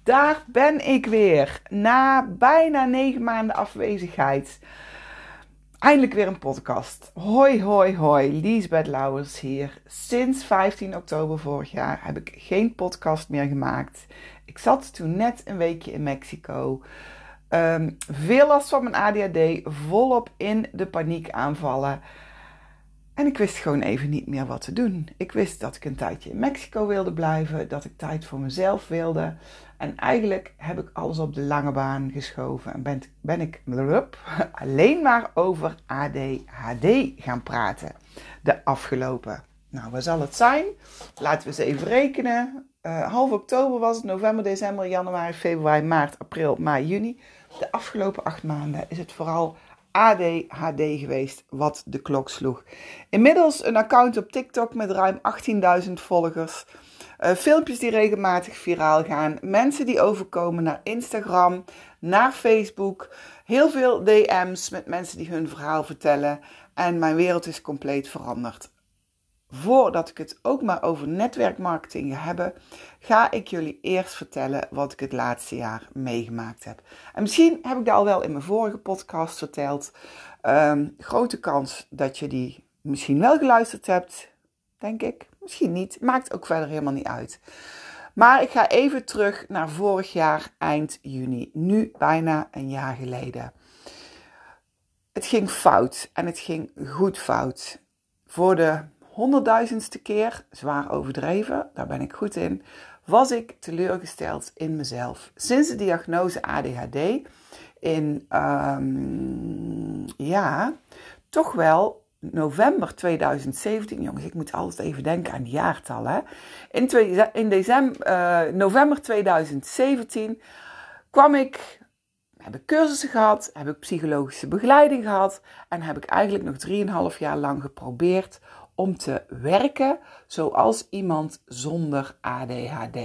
Daar ben ik weer. Na bijna 9 maanden afwezigheid. Eindelijk weer een podcast. Hoi, hoi, hoi. Liesbeth Lauwers hier. Sinds 15 oktober vorig jaar heb ik geen podcast meer gemaakt. Ik zat toen net een weekje in Mexico. Veel last van mijn ADHD. Volop in de paniekaanvallen. En ik wist gewoon even niet meer wat te doen. Ik wist dat ik een tijdje in Mexico wilde blijven. Dat ik tijd voor mezelf wilde. En eigenlijk heb ik alles op de lange baan geschoven. En ben ik alleen maar over ADHD gaan praten. De afgelopen. Nou, wat zal het zijn? Laten we eens even rekenen. Half oktober was het. November, december, januari, februari, maart, april, mei, juni. De afgelopen 8 maanden is het vooral ADHD geweest wat de klok sloeg. Inmiddels een account op TikTok met ruim 18.000 volgers. Filmpjes die regelmatig viraal gaan. Mensen die overkomen naar Instagram, naar Facebook. Heel veel DM's met mensen die hun verhaal vertellen. En mijn wereld is compleet veranderd. Voordat ik het ook maar over netwerkmarketing ga hebben, ga ik jullie eerst vertellen wat ik het laatste jaar meegemaakt heb. En misschien heb ik dat al wel in mijn vorige podcast verteld. Grote kans dat je die misschien wel geluisterd hebt, denk ik. Misschien niet, maakt ook verder helemaal niet uit. Maar ik ga even terug naar vorig jaar, eind juni. Nu bijna een jaar geleden. Het ging fout en het ging goed fout. Voor de 100.000ste keer, zwaar overdreven, daar ben ik goed in, was ik teleurgesteld in mezelf. Sinds de diagnose ADHD in, toch wel november 2017, jongens, ik moet altijd even denken aan die jaartallen. November 2017 heb ik cursussen gehad, heb ik psychologische begeleiding gehad en heb ik eigenlijk nog 3,5 jaar lang geprobeerd om te werken zoals iemand zonder ADHD.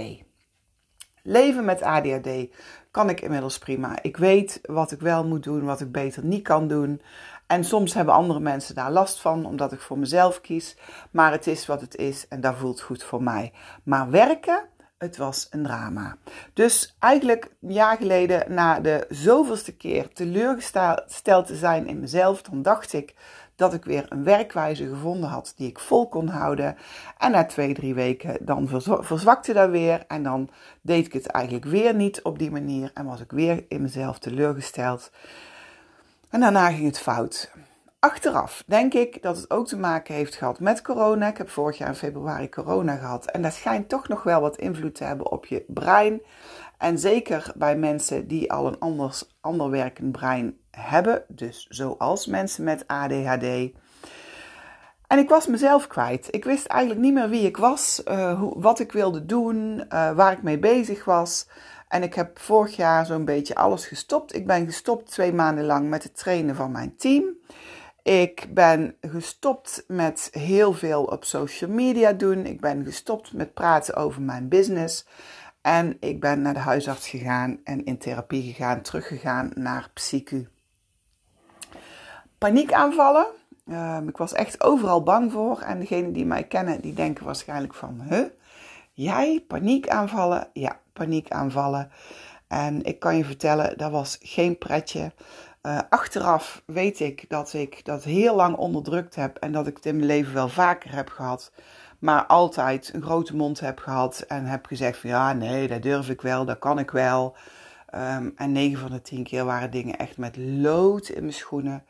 Leven met ADHD kan ik inmiddels prima. Ik weet wat ik wel moet doen, wat ik beter niet kan doen. En soms hebben andere mensen daar last van, omdat ik voor mezelf kies. Maar het is wat het is en dat voelt goed voor mij. Maar werken, het was een drama. Dus eigenlijk een jaar geleden, na de zoveelste keer teleurgesteld te zijn in mezelf, dan dacht ik dat ik weer een werkwijze gevonden had die ik vol kon houden. En na 2-3 weken dan verzwakte dat weer. En dan deed ik het eigenlijk weer niet op die manier. En was ik weer in mezelf teleurgesteld. En daarna ging het fout. Achteraf denk ik dat het ook te maken heeft gehad met corona. Ik heb vorig jaar in februari corona gehad. En dat schijnt toch nog wel wat invloed te hebben op je brein. En zeker bij mensen die al een ander werkend brein hebben. Dus zoals mensen met ADHD. En ik was mezelf kwijt. Ik wist eigenlijk niet meer wie ik was. Wat ik wilde doen. Waar ik mee bezig was. En ik heb vorig jaar zo'n beetje alles gestopt. Ik ben gestopt 2 maanden lang met het trainen van mijn team. Ik ben gestopt met heel veel op social media doen. Ik ben gestopt met praten over mijn business. En ik ben naar de huisarts gegaan en in therapie gegaan, teruggegaan naar PsyQ. Paniekaanvallen. Ik was echt overal bang voor. En degenen die mij kennen, die denken waarschijnlijk van, jij paniekaanvallen? Ja, paniekaanvallen. En ik kan je vertellen, dat was geen pretje. Achteraf weet ik dat heel lang onderdrukt heb en dat ik het in mijn leven wel vaker heb gehad. Maar altijd een grote mond heb gehad en heb gezegd van ja, nee, dat durf ik wel, dat kan ik wel. En 9 van de 10 keer waren dingen echt met lood in mijn schoenen.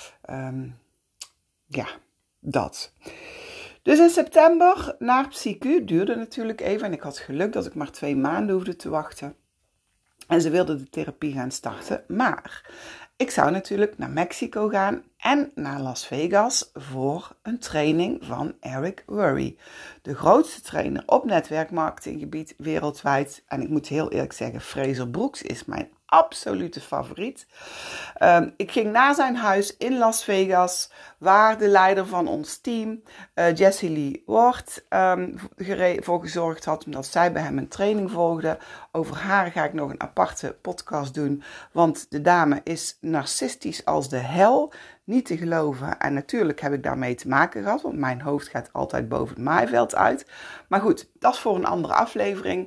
Dat. Dus in september naar PsyQ, duurde natuurlijk even. En ik had geluk dat ik maar 2 maanden hoefde te wachten. En ze wilden de therapie gaan starten. Maar ik zou natuurlijk naar Mexico gaan en naar Las Vegas voor een training van Eric Worre. De grootste trainer op netwerkmarketinggebied wereldwijd. En ik moet heel eerlijk zeggen, Fraser Brooks is mijn absolute favoriet. Ik ging naar zijn huis in Las Vegas, waar de leider van ons team, Jessie Lee Ward, voor gezorgd had, omdat zij bij hem een training volgde. Over haar ga ik nog een aparte podcast doen, want de dame is narcistisch als de hel. Niet te geloven. En natuurlijk heb ik daarmee te maken gehad, want mijn hoofd gaat altijd boven het maaiveld uit. Maar goed, dat is voor een andere aflevering.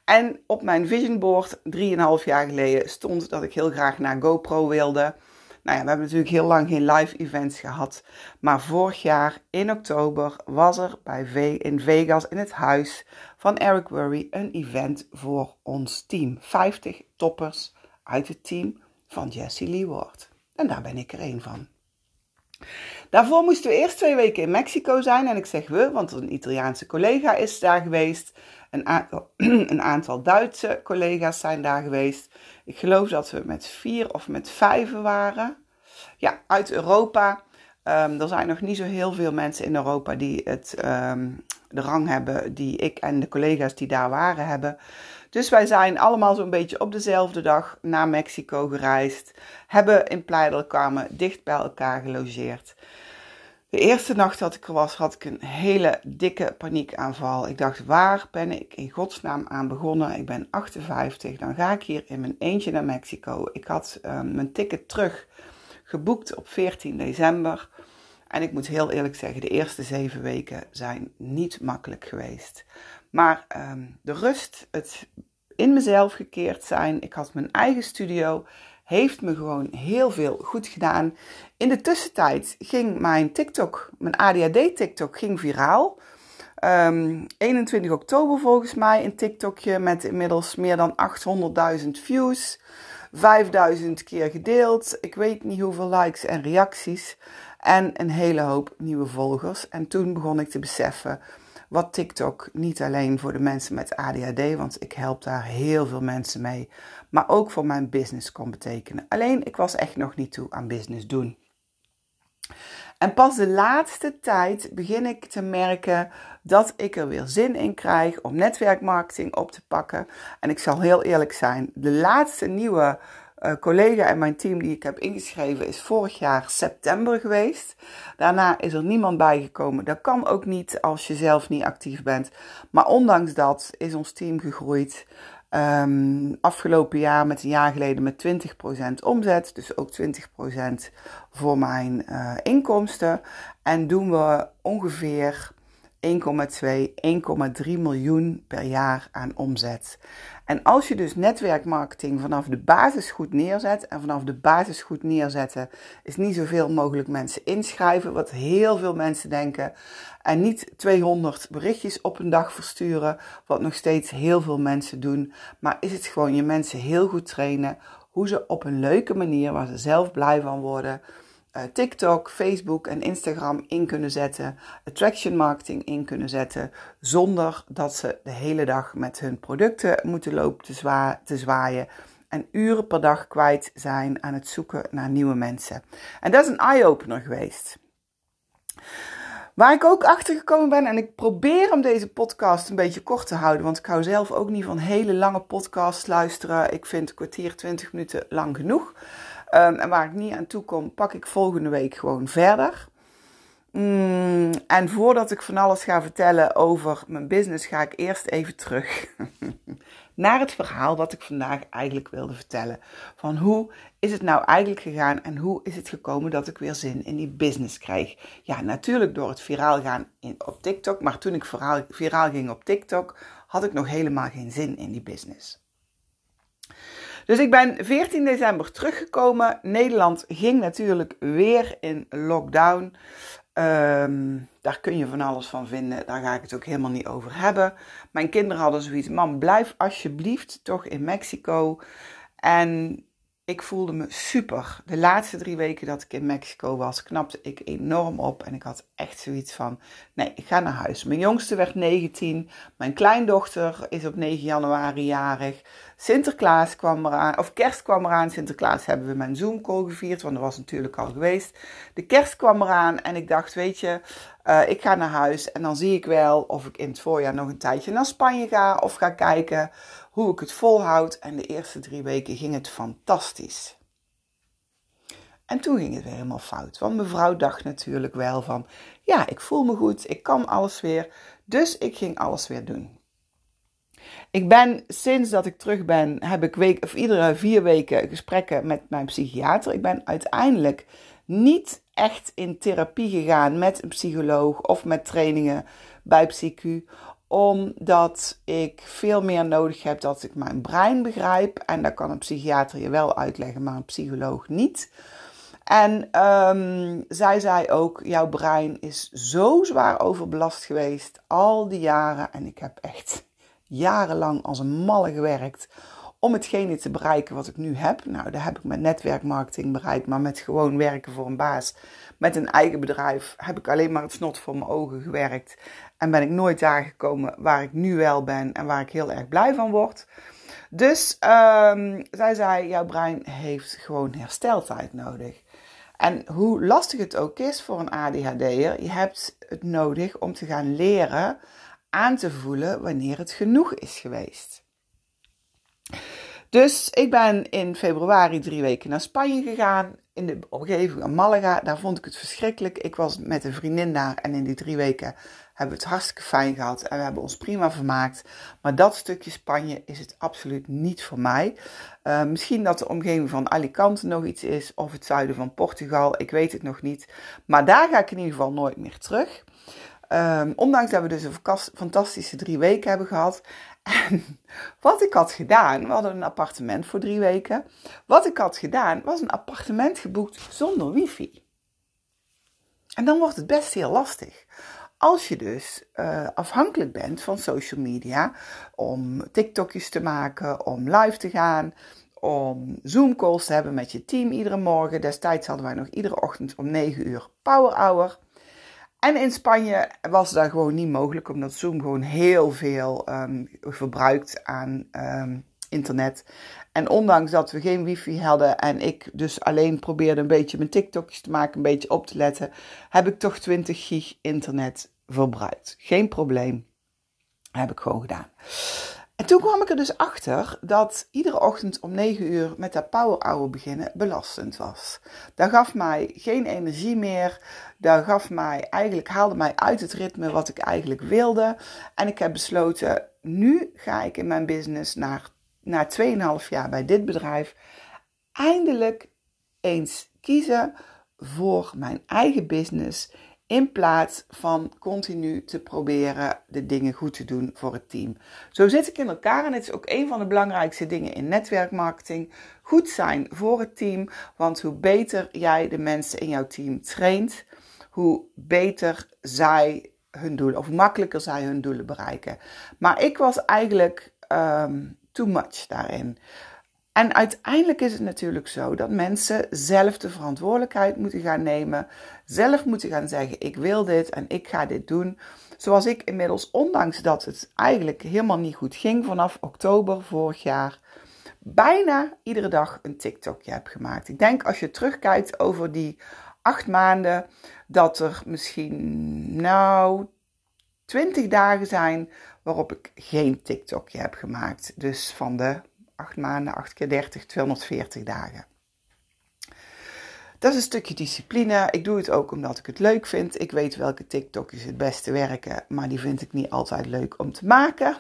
En op mijn vision board 3,5 jaar geleden stond dat ik heel graag naar GoPro wilde. Nou ja, we hebben natuurlijk heel lang geen live events gehad. Maar vorig jaar in oktober was er in Vegas in het huis van Eric Worre een event voor ons team. 50 toppers uit het team van Jessie Lee Ward. En daar ben ik er een van. Daarvoor moesten we eerst 2 weken in Mexico zijn. En ik zeg we, want een Italiaanse collega is daar geweest. Een aantal Duitse collega's zijn daar geweest. Ik geloof dat we met 4 of met 5 waren. Ja, uit Europa. Er zijn nog niet zo heel veel mensen in Europa die de rang hebben die ik en de collega's die daar waren hebben. Dus wij zijn allemaal zo'n beetje op dezelfde dag naar Mexico gereisd. Hebben in Playa del Carmen dicht bij elkaar gelogeerd. De eerste nacht dat ik er was, had ik een hele dikke paniekaanval. Ik dacht, waar ben ik in godsnaam aan begonnen? Ik ben 58, dan ga ik hier in mijn eentje naar Mexico. Ik had mijn ticket terug geboekt op 14 december. En ik moet heel eerlijk zeggen, de eerste 7 weken zijn niet makkelijk geweest. Maar de rust, het in mezelf gekeerd zijn, ik had mijn eigen studio, heeft me gewoon heel veel goed gedaan. In de tussentijd ging mijn TikTok, mijn ADHD TikTok, ging viraal. 21 oktober volgens mij een TikTokje met inmiddels meer dan 800.000 views. 5000 keer gedeeld. Ik weet niet hoeveel likes en reacties. En een hele hoop nieuwe volgers. En toen begon ik te beseffen wat TikTok niet alleen voor de mensen met ADHD, want ik help daar heel veel mensen mee, maar ook voor mijn business kon betekenen. Alleen ik was echt nog niet toe aan business doen. En pas de laatste tijd begin ik te merken dat ik er weer zin in krijg om netwerkmarketing op te pakken. En ik zal heel eerlijk zijn, de laatste nieuwe collega in mijn team die ik heb ingeschreven is vorig jaar september geweest. Daarna is er niemand bijgekomen. Dat kan ook niet als je zelf niet actief bent. Maar ondanks dat is ons team gegroeid. Afgelopen jaar met een jaar geleden met 20% omzet. Dus ook 20% voor mijn inkomsten. En doen we ongeveer 1,2, 1,3 miljoen per jaar aan omzet. En als je dus netwerkmarketing vanaf de basis goed neerzet, en vanaf de basis goed neerzetten is niet zoveel mogelijk mensen inschrijven, wat heel veel mensen denken, en niet 200 berichtjes op een dag versturen, wat nog steeds heel veel mensen doen, maar is het gewoon je mensen heel goed trainen, hoe ze op een leuke manier, waar ze zelf blij van worden, TikTok, Facebook en Instagram in kunnen zetten, attraction marketing in kunnen zetten, zonder dat ze de hele dag met hun producten moeten lopen te zwaaien en uren per dag kwijt zijn aan het zoeken naar nieuwe mensen. En dat is een eye-opener geweest. Waar ik ook achter gekomen ben, en ik probeer om deze podcast een beetje kort te houden, want ik hou zelf ook niet van hele lange podcasts luisteren. Ik vind een kwartier, 20 minuten lang genoeg. En waar ik niet aan toe kom, pak ik volgende week gewoon verder. En voordat ik van alles ga vertellen over mijn business, ga ik eerst even terug naar het verhaal wat ik vandaag eigenlijk wilde vertellen. Van hoe is het nou eigenlijk gegaan en hoe is het gekomen dat ik weer zin in die business kreeg? Ja, natuurlijk door het viraal gaan op TikTok. Maar toen ik viraal ging op TikTok, had ik nog helemaal geen zin in die business. Dus ik ben 14 december teruggekomen. Nederland ging natuurlijk weer in lockdown. Daar kun je van alles van vinden. Daar ga ik het ook helemaal niet over hebben. Mijn kinderen hadden zoiets. Mam, blijf alsjeblieft toch in Mexico. En ik voelde me super. De laatste 3 weken dat ik in Mexico was, knapte ik enorm op. En ik had echt zoiets van, nee, ik ga naar huis. Mijn jongste werd 19. Mijn kleindochter is op 9 januari jarig. Sinterklaas kwam eraan, of kerst kwam eraan. Sinterklaas hebben we mijn Zoom-call gevierd, want dat was natuurlijk al geweest. De kerst kwam eraan en ik dacht, weet je, ik ga naar huis. En dan zie ik wel of ik in het voorjaar nog een tijdje naar Spanje ga. Of ga kijken hoe ik het volhoud. En de eerste 3 weken ging het fantastisch. En toen ging het weer helemaal fout. Want mevrouw dacht natuurlijk wel van, ja, ik voel me goed, ik kan alles weer. Dus ik ging alles weer doen. Ik ben, sinds dat ik terug ben, heb ik iedere 4 weken gesprekken met mijn psychiater. Ik ben uiteindelijk niet echt in therapie gegaan met een psycholoog of met trainingen bij PsyQ. Omdat ik veel meer nodig heb dat ik mijn brein begrijp. En dat kan een psychiater je wel uitleggen, maar een psycholoog niet. En zij zei ook, jouw brein is zo zwaar overbelast geweest al die jaren. En ik heb echt jarenlang als een malle gewerkt om hetgene te bereiken wat ik nu heb. Nou, dat heb ik met netwerkmarketing bereikt, maar met gewoon werken voor een baas. Met een eigen bedrijf heb ik alleen maar het snot voor mijn ogen gewerkt. En ben ik nooit daar gekomen waar ik nu wel ben en waar ik heel erg blij van word. Dus zij zei, jouw brein heeft gewoon hersteltijd nodig. En hoe lastig het ook is voor een ADHD'er, je hebt het nodig om te gaan leren aan te voelen wanneer het genoeg is geweest. Dus ik ben in februari 3 weken naar Spanje gegaan, in de omgeving van Malaga. Daar vond ik het verschrikkelijk. Ik was met een vriendin daar en in die 3 weken hebben we het hartstikke fijn gehad en we hebben ons prima vermaakt. Maar dat stukje Spanje is het absoluut niet voor mij. Misschien dat de omgeving van Alicante nog iets is of het zuiden van Portugal, ik weet het nog niet. Maar daar ga ik in ieder geval nooit meer terug. Ondanks dat we dus een fantastische 3 weken hebben gehad. En wat ik had gedaan, we hadden een appartement voor 3 weken. Wat ik had gedaan, was een appartement geboekt zonder wifi. En dan wordt het best heel lastig. Als je dus afhankelijk bent van social media om TikTokjes te maken, om live te gaan, om Zoom calls te hebben met je team iedere morgen. Destijds hadden wij nog iedere ochtend om 9 uur power hour. En in Spanje was dat gewoon niet mogelijk, omdat Zoom gewoon heel veel verbruikt aan internet. En ondanks dat we geen wifi hadden en ik dus alleen probeerde een beetje mijn TikTokjes te maken, een beetje op te letten, heb ik toch 20 gig internet verbruikt. Geen probleem. Heb ik gewoon gedaan. En toen kwam ik er dus achter dat iedere ochtend om 9 uur met dat power hour beginnen belastend was. Dat gaf mij geen energie meer. Dat haalde mij uit het ritme wat ik eigenlijk wilde. En ik heb besloten, nu ga ik in mijn business na 2,5 jaar bij dit bedrijf eindelijk eens kiezen voor mijn eigen business, in plaats van continu te proberen de dingen goed te doen voor het team. Zo zit ik in elkaar en het is ook een van de belangrijkste dingen in netwerkmarketing. Goed zijn voor het team, want hoe beter jij de mensen in jouw team traint, hoe beter zij hun doelen, of hoe makkelijker zij hun doelen bereiken. Maar ik was eigenlijk too much daarin. En uiteindelijk is het natuurlijk zo dat mensen zelf de verantwoordelijkheid moeten gaan nemen. Zelf moeten gaan zeggen, ik wil dit en ik ga dit doen. Zoals ik inmiddels, ondanks dat het eigenlijk helemaal niet goed ging vanaf oktober vorig jaar, bijna iedere dag een TikTokje heb gemaakt. Ik denk als je terugkijkt over die 8 maanden, dat er misschien 20 dagen zijn waarop ik geen TikTokje heb gemaakt. Dus van de 8 maanden, 8 keer 30, 240 dagen. Dat is een stukje discipline. Ik doe het ook omdat ik het leuk vind. Ik weet welke TikTokjes het beste werken, maar die vind ik niet altijd leuk om te maken.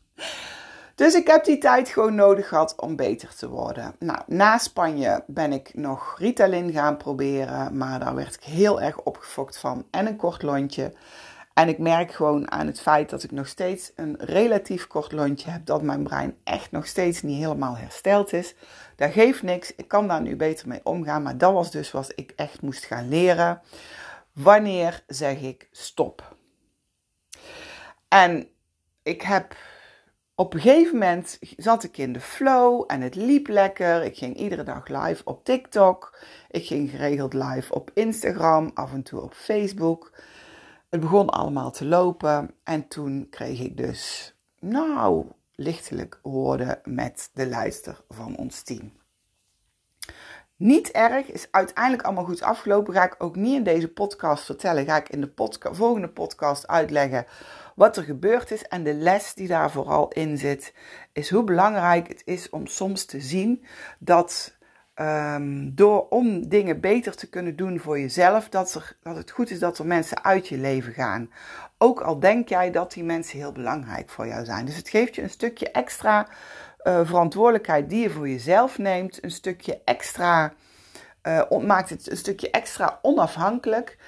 Dus ik heb die tijd gewoon nodig gehad om beter te worden. Nou, na Spanje ben ik nog Ritalin gaan proberen, maar daar werd ik heel erg opgefokt van en een kort lontje. En ik merk gewoon aan het feit dat ik nog steeds een relatief kort lontje heb, dat mijn brein echt nog steeds niet helemaal hersteld is. Dat geeft niks, ik kan daar nu beter mee omgaan, maar dat was dus wat ik echt moest gaan leren. Wanneer zeg ik stop? En op een gegeven moment zat ik in de flow en het liep lekker. Ik ging iedere dag live op TikTok. Ik ging geregeld live op Instagram, af en toe op Facebook. Het begon allemaal te lopen en toen kreeg ik dus, lichtelijk woorden met de leider van ons team. Niet erg, is uiteindelijk allemaal goed afgelopen. Ga ik ook niet in deze podcast vertellen. Ga ik in de volgende podcast uitleggen wat er gebeurd is. En de les die daar vooral in zit, is hoe belangrijk het is om soms te zien dat om dingen beter te kunnen doen voor jezelf, dat het goed is dat er mensen uit je leven gaan. Ook al denk jij dat die mensen heel belangrijk voor jou zijn. Dus het geeft je een stukje extra verantwoordelijkheid die je voor jezelf neemt. Een stukje extra, maakt het een stukje extra onafhankelijk.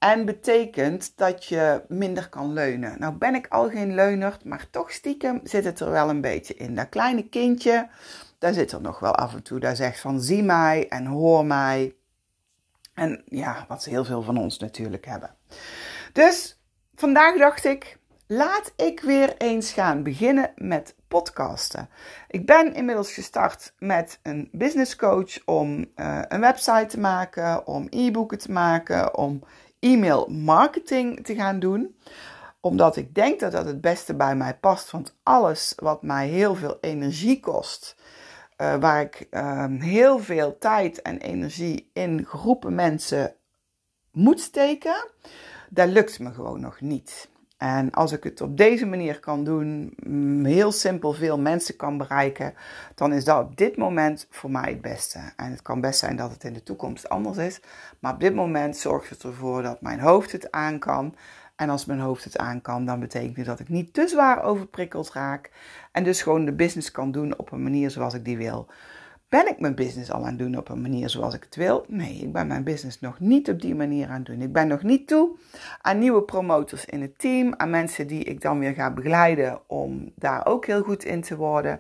En betekent dat je minder kan leunen. Nou ben ik al geen leuner, maar toch stiekem zit het er wel een beetje in. Dat kleine kindje, daar zit er nog wel af en toe. Daar zegt van zie mij en hoor mij. En ja, wat heel veel van ons natuurlijk hebben. Dus vandaag dacht ik, laat ik weer eens gaan beginnen met podcasten. Ik ben inmiddels gestart met een business coach om een website te maken, om e-boeken te maken, om e-mail marketing te gaan doen. Omdat ik denk dat dat het beste bij mij past. Want alles wat mij heel veel energie kost, waar ik heel veel tijd en energie in groepen mensen moet steken, dat lukt me gewoon nog niet. En als ik het op deze manier kan doen, heel simpel veel mensen kan bereiken, dan is dat op dit moment voor mij het beste. En het kan best zijn dat het in de toekomst anders is, maar op dit moment zorgt het ervoor dat mijn hoofd het aan kan. En als mijn hoofd het aan kan, dan betekent het dat ik niet te zwaar overprikkeld raak en dus gewoon de business kan doen op een manier zoals ik die wil. Ben ik mijn business al aan het doen op een manier zoals ik het wil? Nee, ik ben mijn business nog niet op die manier aan het doen. Ik ben nog niet toe aan nieuwe promotors in het team, aan mensen die ik dan weer ga begeleiden om daar ook heel goed in te worden.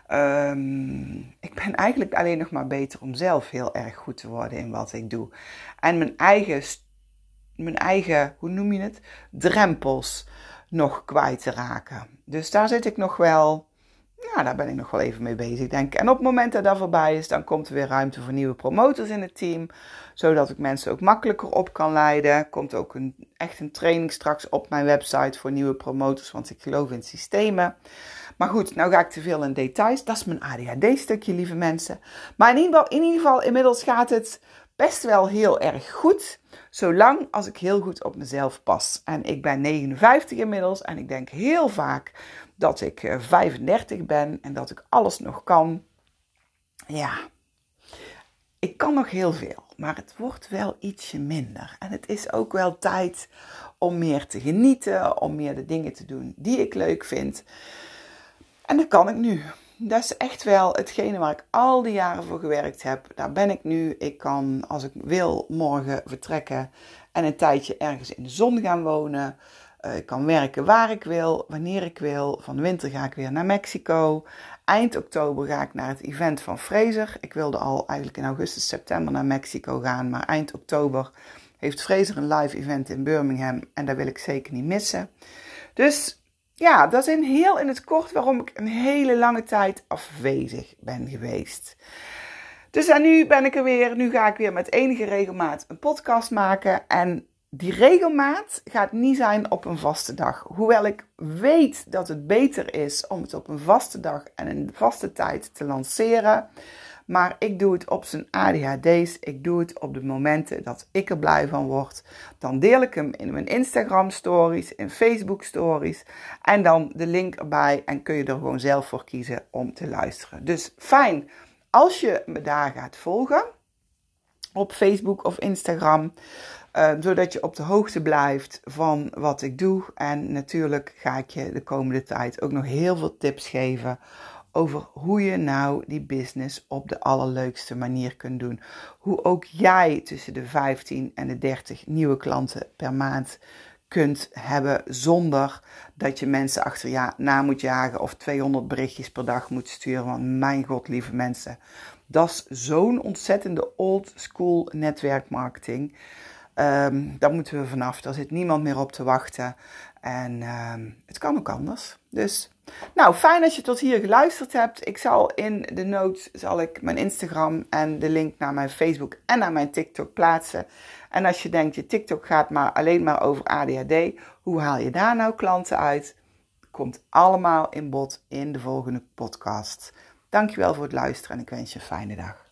Ik ben eigenlijk alleen nog maar beter om zelf heel erg goed te worden in wat ik doe. En mijn eigen, hoe noem je het, drempels nog kwijt te raken. Dus daar zit ik nog wel. Ja, daar ben ik nog wel even mee bezig, denk ik. En op het moment dat dat voorbij is, dan komt er weer ruimte voor nieuwe promotors in het team. Zodat ik mensen ook makkelijker op kan leiden. Komt ook echt een training straks op mijn website voor nieuwe promotors, want ik geloof in systemen. Maar goed, nou ga ik te veel in details. Dat is mijn ADHD-stukje, lieve mensen. Maar in ieder geval, inmiddels gaat het best wel heel erg goed. Zolang als ik heel goed op mezelf pas. En ik ben 59 inmiddels en ik denk heel vaak dat ik 35 ben en dat ik alles nog kan. Ja, ik kan nog heel veel, maar het wordt wel ietsje minder. En het is ook wel tijd om meer te genieten, om meer de dingen te doen die ik leuk vind. En dat kan ik nu. Dat is echt wel hetgene waar ik al die jaren voor gewerkt heb. Daar ben ik nu. Ik kan, als ik wil, morgen vertrekken en een tijdje ergens in de zon gaan wonen. Ik kan werken waar ik wil, wanneer ik wil. Van de winter ga ik weer naar Mexico. Eind oktober ga ik naar het event van Fraser. Ik wilde al eigenlijk in augustus, september naar Mexico gaan. Maar eind oktober heeft Fraser een live event in Birmingham. En dat wil ik zeker niet missen. Dus ja, dat is heel in het kort waarom ik een hele lange tijd afwezig ben geweest. Dus en nu ben ik er weer. Nu ga ik weer met enige regelmaat een podcast maken. En die regelmaat gaat niet zijn op een vaste dag. Hoewel ik weet dat het beter is om het op een vaste dag en een vaste tijd te lanceren. Maar ik doe het op zijn ADHD's. Ik doe het op de momenten dat ik er blij van word. Dan deel ik hem in mijn Instagram stories, in Facebook stories. En dan de link erbij en kun je er gewoon zelf voor kiezen om te luisteren. Dus fijn als je me daar gaat volgen. Op Facebook of Instagram. Zodat je op de hoogte blijft van wat ik doe. En natuurlijk ga ik je de komende tijd ook nog heel veel tips geven over hoe je nou die business op de allerleukste manier kunt doen. Hoe ook jij tussen de 15 en de 30 nieuwe klanten per maand kunt hebben zonder dat je mensen achter je na moet jagen of 200 berichtjes per dag moet sturen. Want mijn god, lieve mensen, dat is zo'n ontzettende old school netwerkmarketing. Daar moeten we vanaf. Daar zit niemand meer op te wachten. En het kan ook anders. Dus, nou, fijn dat je tot hier geluisterd hebt. Ik zal in de notes mijn Instagram en de link naar mijn Facebook en naar mijn TikTok plaatsen. En als je denkt, je TikTok gaat maar alleen maar over ADHD. Hoe haal je daar nou klanten uit? Komt allemaal in bod in de volgende podcast. Dankjewel voor het luisteren en ik wens je een fijne dag.